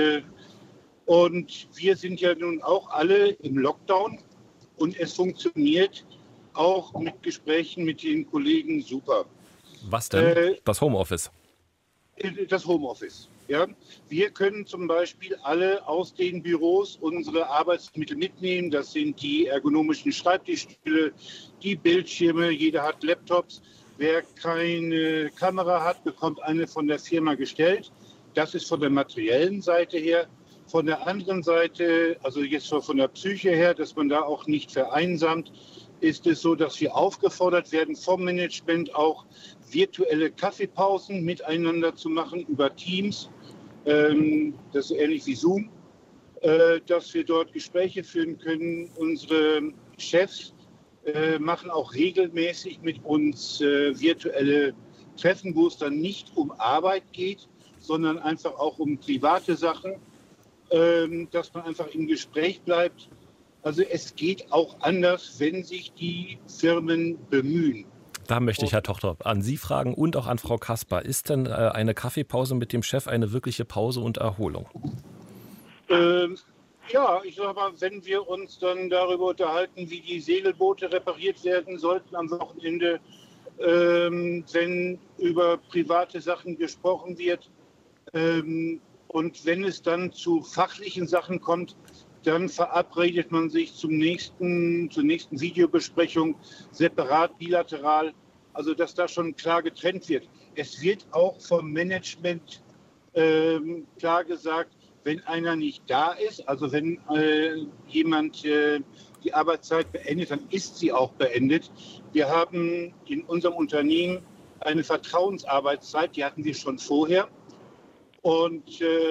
Und wir sind ja nun auch alle im Lockdown. Und es funktioniert auch mit Gesprächen mit den Kollegen super. Was denn? Das Homeoffice? Das Homeoffice, ja. Wir können zum Beispiel alle aus den Büros unsere Arbeitsmittel mitnehmen. Das sind die ergonomischen Schreibtischstühle, die Bildschirme, jeder hat Laptops. Wer keine Kamera hat, bekommt eine von der Firma gestellt. Das ist von der materiellen Seite her. Von der anderen Seite, also jetzt von der Psyche her, dass man da auch nicht vereinsamt, ist es so, dass wir aufgefordert werden, vom Management auch virtuelle Kaffeepausen miteinander zu machen über Teams. Das ist ähnlich wie Zoom, dass wir dort Gespräche führen können. Unsere Chefs machen auch regelmäßig mit uns virtuelle Treffen, wo es dann nicht um Arbeit geht, sondern einfach auch um private Sachen, dass man einfach im Gespräch bleibt. Also es geht auch anders, wenn sich die Firmen bemühen. Da möchte ich, Herr Tochtorp, an Sie fragen und auch an Frau Kasper. Ist denn eine Kaffeepause mit dem Chef eine wirkliche Pause und Erholung? Ja, ich sage mal, wenn wir uns dann darüber unterhalten, wie die Segelboote repariert werden sollten am Wochenende, wenn über private Sachen gesprochen wird und wenn es dann zu fachlichen Sachen kommt, dann verabredet man sich zur nächsten Videobesprechung separat, bilateral, also dass da schon klar getrennt wird. Es wird auch vom Management klar gesagt, wenn einer nicht da ist, also wenn jemand die Arbeitszeit beendet, dann ist sie auch beendet. Wir haben in unserem Unternehmen eine Vertrauensarbeitszeit, die hatten wir schon vorher. Und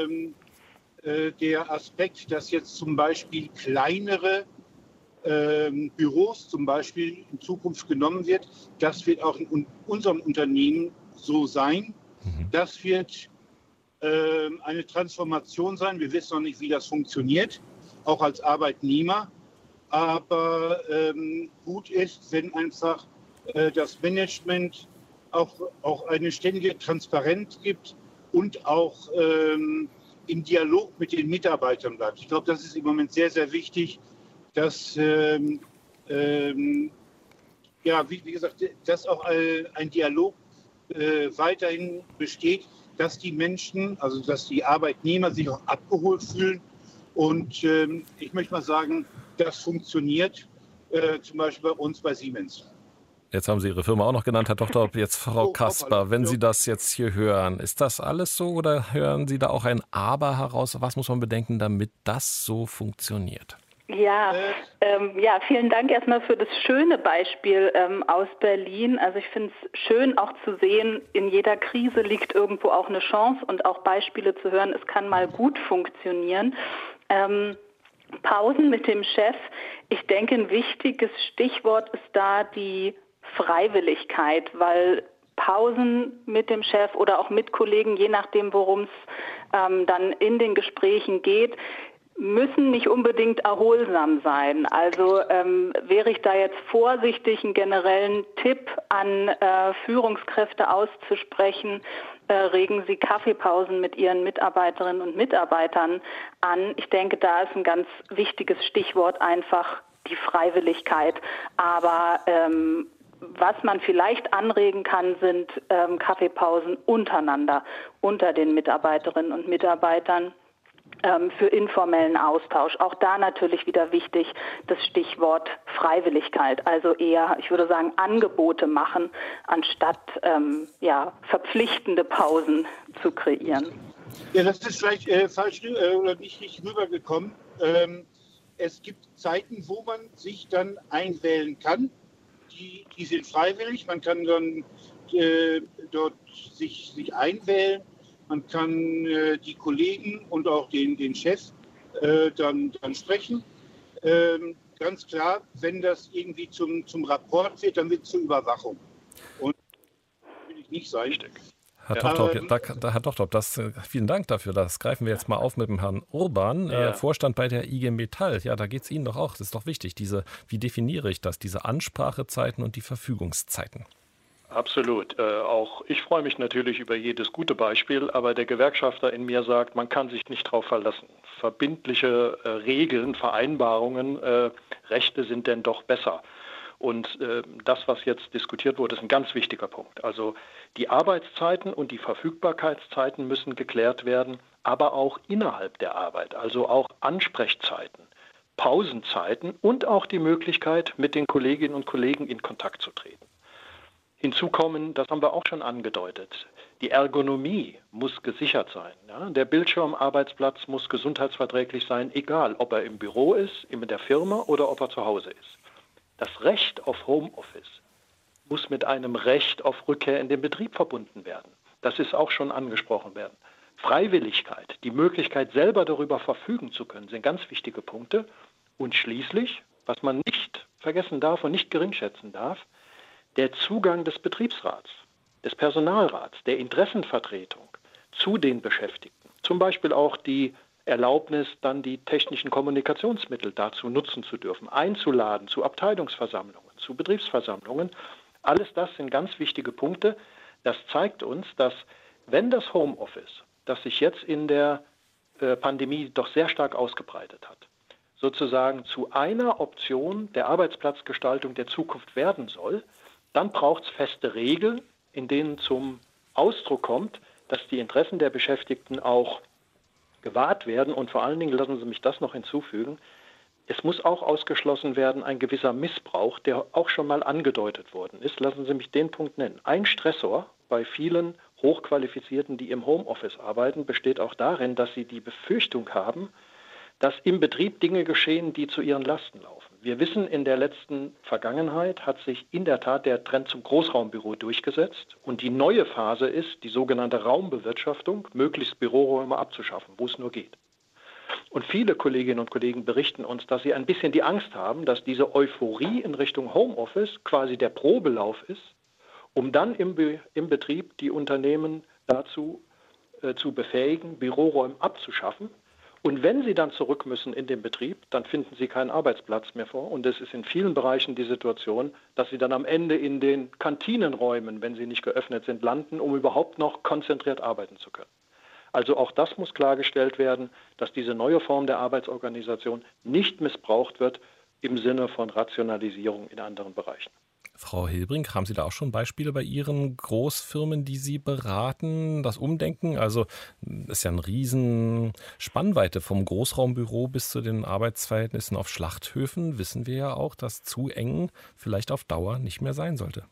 der Aspekt, dass jetzt zum Beispiel kleinere Büros zum Beispiel in Zukunft genommen wird, das wird auch in unserem Unternehmen so sein. Das wird eine Transformation sein. Wir wissen noch nicht, wie das funktioniert, auch als Arbeitnehmer. Aber gut ist, wenn einfach das Management auch eine ständige Transparenz gibt und auch im Dialog mit den Mitarbeitern bleibt. Ich glaube, das ist im Moment sehr, sehr wichtig, dass, wie gesagt, dass auch ein Dialog weiterhin besteht, dass die Menschen, also dass die Arbeitnehmer sich auch abgeholt fühlen. Und ich möchte mal sagen, das funktioniert zum Beispiel bei uns bei Siemens. Jetzt haben Sie Ihre Firma auch noch genannt, Herr Dr. Jetzt Frau Kasper, wenn Sie das jetzt hier hören, ist das alles so oder hören Sie da auch ein Aber heraus? Was muss man bedenken, damit das so funktioniert? Ja, vielen Dank erstmal für das schöne Beispiel aus Berlin. Also ich finde es schön auch zu sehen, in jeder Krise liegt irgendwo auch eine Chance und auch Beispiele zu hören, es kann mal gut funktionieren. Pausen mit dem Chef. Ich denke, ein wichtiges Stichwort ist da die Freiwilligkeit, weil Pausen mit dem Chef oder auch mit Kollegen, je nachdem, worum es dann in den Gesprächen geht, müssen nicht unbedingt erholsam sein. Also wäre ich da jetzt vorsichtig, einen generellen Tipp an Führungskräfte auszusprechen, regen Sie Kaffeepausen mit Ihren Mitarbeiterinnen und Mitarbeitern an. Ich denke, da ist ein ganz wichtiges Stichwort einfach die Freiwilligkeit. Aber was man vielleicht anregen kann, sind Kaffeepausen untereinander, unter den Mitarbeiterinnen und Mitarbeitern für informellen Austausch. Auch da natürlich wieder wichtig das Stichwort Freiwilligkeit. Also eher, ich würde sagen, Angebote machen, anstatt verpflichtende Pausen zu kreieren. Ja, das ist vielleicht falsch oder nicht richtig rübergekommen. Es gibt Zeiten, wo man sich dann einwählen kann. Die sind freiwillig. Man kann dann dort sich einwählen. Man kann die Kollegen und auch den Chef dann sprechen. Ganz klar, wenn das irgendwie zum Rapport wird, dann wird es zur Überwachung. Und das will ich nicht sein. Herr Tochtorp, vielen Dank dafür. Das greifen wir jetzt mal auf mit dem Herrn Urban, Vorstand bei der IG Metall. Ja, da geht es Ihnen doch auch. Das ist doch wichtig. Wie definiere ich das? Diese Ansprachezeiten und die Verfügungszeiten. Absolut. Auch ich freue mich natürlich über jedes gute Beispiel, aber der Gewerkschafter in mir sagt, man kann sich nicht darauf verlassen. Verbindliche Regeln, Vereinbarungen, Rechte sind denn doch besser. Und das, was jetzt diskutiert wurde, ist ein ganz wichtiger Punkt. Also die Arbeitszeiten und die Verfügbarkeitszeiten müssen geklärt werden, aber auch innerhalb der Arbeit, also auch Ansprechzeiten, Pausenzeiten und auch die Möglichkeit, mit den Kolleginnen und Kollegen in Kontakt zu treten. Hinzu kommen, das haben wir auch schon angedeutet, die Ergonomie muss gesichert sein. Ja? Der Bildschirmarbeitsplatz muss gesundheitsverträglich sein, egal ob er im Büro ist, in der Firma oder ob er zu Hause ist. Das Recht auf Homeoffice muss mit einem Recht auf Rückkehr in den Betrieb verbunden werden. Das ist auch schon angesprochen werden. Freiwilligkeit, die Möglichkeit, selber darüber verfügen zu können, sind ganz wichtige Punkte. Und schließlich, was man nicht vergessen darf und nicht geringschätzen darf, der Zugang des Betriebsrats, des Personalrats, der Interessenvertretung zu den Beschäftigten. Zum Beispiel auch die Erlaubnis, dann die technischen Kommunikationsmittel dazu nutzen zu dürfen, einzuladen zu Abteilungsversammlungen, zu Betriebsversammlungen. Alles das sind ganz wichtige Punkte. Das zeigt uns, dass wenn das Homeoffice, das sich jetzt in der Pandemie doch sehr stark ausgebreitet hat, sozusagen zu einer Option der Arbeitsplatzgestaltung der Zukunft werden soll, dann braucht es feste Regeln, in denen zum Ausdruck kommt, dass die Interessen der Beschäftigten auch gewahrt werden. Und vor allen Dingen, lassen Sie mich das noch hinzufügen, es muss auch ausgeschlossen werden, ein gewisser Missbrauch, der auch schon mal angedeutet worden ist. Lassen Sie mich den Punkt nennen. Ein Stressor bei vielen Hochqualifizierten, die im Homeoffice arbeiten, besteht auch darin, dass sie die Befürchtung haben, dass im Betrieb Dinge geschehen, die zu ihren Lasten laufen. Wir wissen, in der letzten Vergangenheit hat sich in der Tat der Trend zum Großraumbüro durchgesetzt. Und die neue Phase ist die sogenannte Raumbewirtschaftung, möglichst Büroräume abzuschaffen, wo es nur geht. Und viele Kolleginnen und Kollegen berichten uns, dass sie ein bisschen die Angst haben, dass diese Euphorie in Richtung Homeoffice quasi der Probelauf ist, um dann im Betrieb die Unternehmen dazu zu befähigen, Büroräume abzuschaffen. Und wenn sie dann zurück müssen in den Betrieb, dann finden sie keinen Arbeitsplatz mehr vor. Und es ist in vielen Bereichen die Situation, dass sie dann am Ende in den Kantinenräumen, wenn sie nicht geöffnet sind, landen, um überhaupt noch konzentriert arbeiten zu können. Also auch das muss klargestellt werden, dass diese neue Form der Arbeitsorganisation nicht missbraucht wird im Sinne von Rationalisierung in anderen Bereichen. Frau Hilbrink, haben Sie da auch schon Beispiele bei Ihren Großfirmen, die Sie beraten, das Umdenken? Also ist ja eine riesen Spannweite vom Großraumbüro bis zu den Arbeitsverhältnissen auf Schlachthöfen. Wissen wir ja auch, dass zu eng vielleicht auf Dauer nicht mehr sein sollte.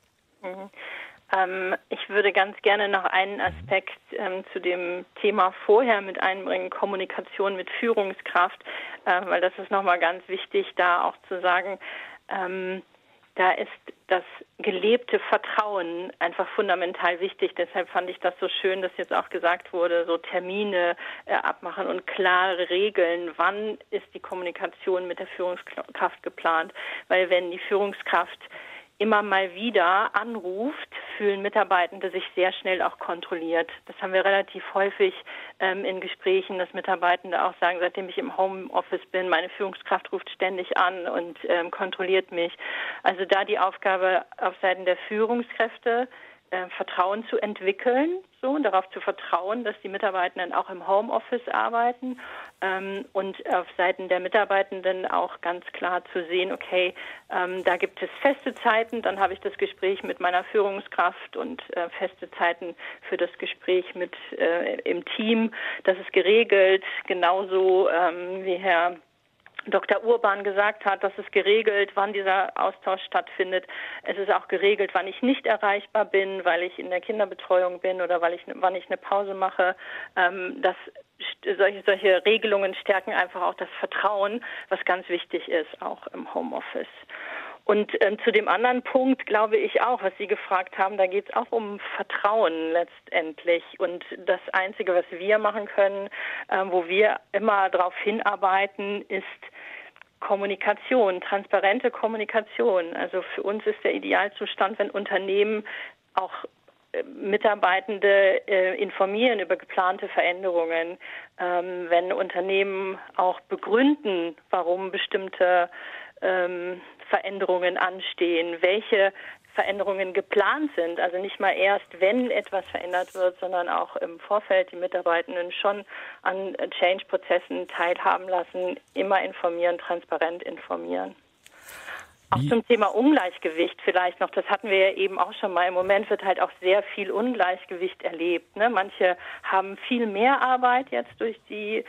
Ich würde ganz gerne noch einen Aspekt zu dem Thema vorher mit einbringen, Kommunikation mit Führungskraft, weil das ist nochmal ganz wichtig, da auch zu sagen, da ist das gelebte Vertrauen einfach fundamental wichtig. Deshalb fand ich das so schön, dass jetzt auch gesagt wurde, so Termine abmachen und klare Regeln. Wann ist die Kommunikation mit der Führungskraft geplant? Weil wenn die Führungskraft immer mal wieder anruft, fühlen Mitarbeitende sich sehr schnell auch kontrolliert. Das haben wir relativ häufig in Gesprächen, dass Mitarbeitende auch sagen, seitdem ich im Homeoffice bin, meine Führungskraft ruft ständig an und kontrolliert mich. Also da die Aufgabe auf Seiten der Führungskräfte, Vertrauen zu entwickeln, so darauf zu vertrauen, dass die Mitarbeitenden auch im Homeoffice arbeiten und auf Seiten der Mitarbeitenden auch ganz klar zu sehen, okay, da gibt es feste Zeiten, dann habe ich das Gespräch mit meiner Führungskraft und feste Zeiten für das Gespräch mit im Team. Das ist geregelt, genauso wie Herr Dr. Urban gesagt hat, das ist geregelt, wann dieser Austausch stattfindet. Es ist auch geregelt, wann ich nicht erreichbar bin, weil ich in der Kinderbetreuung bin oder wann ich eine Pause mache. Solche Regelungen stärken einfach auch das Vertrauen, was ganz wichtig ist, auch im Homeoffice. Und zu dem anderen Punkt glaube ich auch, was Sie gefragt haben, da geht es auch um Vertrauen letztendlich. Und das Einzige, was wir machen können, wo wir immer darauf hinarbeiten, ist Kommunikation, transparente Kommunikation. Also für uns ist der Idealzustand, wenn Unternehmen auch Mitarbeitende informieren über geplante Veränderungen, wenn Unternehmen auch begründen, warum bestimmte Veränderungen anstehen, welche Veränderungen geplant sind. Also nicht mal erst, wenn etwas verändert wird, sondern auch im Vorfeld die Mitarbeitenden schon an Change-Prozessen teilhaben lassen, immer informieren, transparent informieren. Auch zum Thema Ungleichgewicht vielleicht noch, das hatten wir ja eben auch schon mal. Im Moment wird halt auch sehr viel Ungleichgewicht erlebt. Ne? Manche haben viel mehr Arbeit jetzt durch die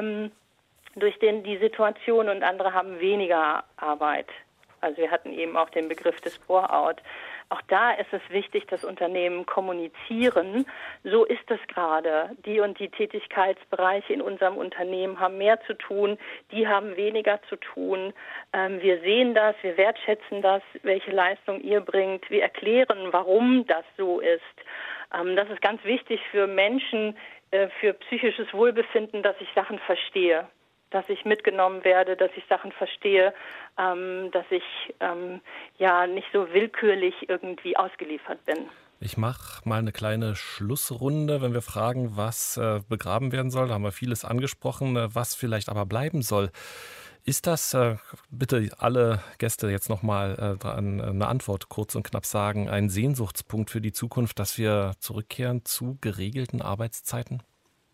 Situation und andere haben weniger Arbeit. Also wir hatten eben auch den Begriff des Bore-out. Auch da ist es wichtig, dass Unternehmen kommunizieren. So ist es gerade. Die und die Tätigkeitsbereiche in unserem Unternehmen haben mehr zu tun, die haben weniger zu tun. Wir sehen das, wir wertschätzen das, welche Leistung ihr bringt. Wir erklären, warum das so ist. Das ist ganz wichtig für Menschen, für psychisches Wohlbefinden, dass ich Sachen verstehe, dass ich mitgenommen werde, dass ich Sachen verstehe, dass ich nicht so willkürlich irgendwie ausgeliefert bin. Ich mache mal eine kleine Schlussrunde, wenn wir fragen, was begraben werden soll. Da haben wir vieles angesprochen, was vielleicht aber bleiben soll. Ist das, bitte alle Gäste jetzt nochmal eine Antwort kurz und knapp sagen, ein Sehnsuchtspunkt für die Zukunft, dass wir zurückkehren zu geregelten Arbeitszeiten?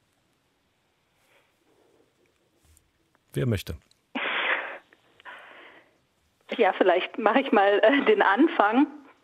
Wer möchte? Ja, vielleicht mache ich mal den Anfang.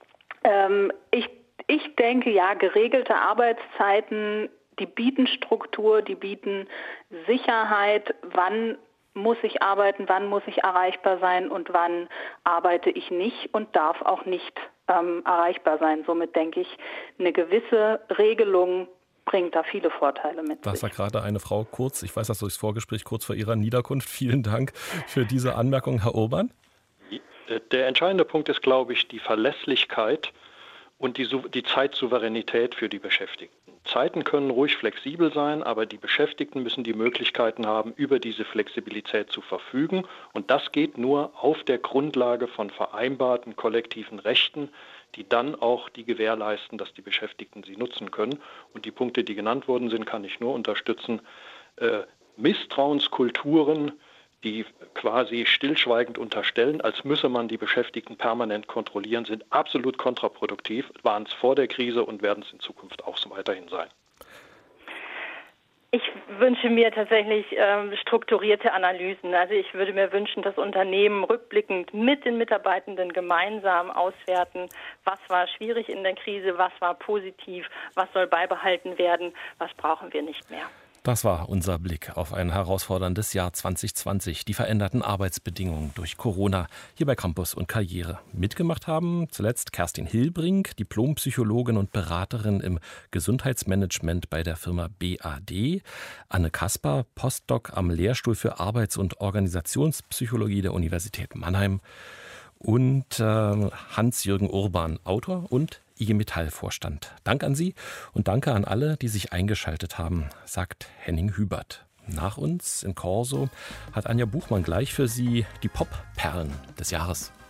Ich denke, ja, geregelte Arbeitszeiten, die bieten Struktur, die bieten Sicherheit, wann muss ich arbeiten, wann muss ich erreichbar sein und wann arbeite ich nicht und darf auch nicht erreichbar sein. Somit denke ich, eine gewisse Regelung bringt da viele Vorteile mit sich. Das war gerade eine Frau kurz, ich weiß das durchs Vorgespräch, kurz vor ihrer Niederkunft. Vielen Dank für diese Anmerkung, Herr Urban. Der entscheidende Punkt ist, glaube ich, die Verlässlichkeit und die Zeitsouveränität für die Beschäftigten. Zeiten können ruhig flexibel sein, aber die Beschäftigten müssen die Möglichkeiten haben, über diese Flexibilität zu verfügen. Und das geht nur auf der Grundlage von vereinbarten kollektiven Rechten, die dann auch die gewährleisten, dass die Beschäftigten sie nutzen können. Und die Punkte, die genannt worden sind, kann ich nur unterstützen. Misstrauenskulturen, die quasi stillschweigend unterstellen, als müsse man die Beschäftigten permanent kontrollieren, sind absolut kontraproduktiv, waren es vor der Krise und werden es in Zukunft auch so weiterhin sein. Ich wünsche mir tatsächlich strukturierte Analysen. Also ich würde mir wünschen, dass Unternehmen rückblickend mit den Mitarbeitenden gemeinsam auswerten, was war schwierig in der Krise, was war positiv, was soll beibehalten werden, was brauchen wir nicht mehr. Das war unser Blick auf ein herausforderndes Jahr 2020, die veränderten Arbeitsbedingungen durch Corona, hier bei Campus und Karriere. Mitgemacht haben zuletzt Kerstin Hilbrink, Diplompsychologin und Beraterin im Gesundheitsmanagement bei der Firma BAD, Anne Kasper, Postdoc am Lehrstuhl für Arbeits- und Organisationspsychologie der Universität Mannheim und Hans-Jürgen Urban, Autor und IG Metall-Vorstand. Dank an Sie und danke an alle, die sich eingeschaltet haben, sagt Henning Hübert. Nach uns in Corso hat Anja Buchmann gleich für Sie die Pop-Perlen des Jahres.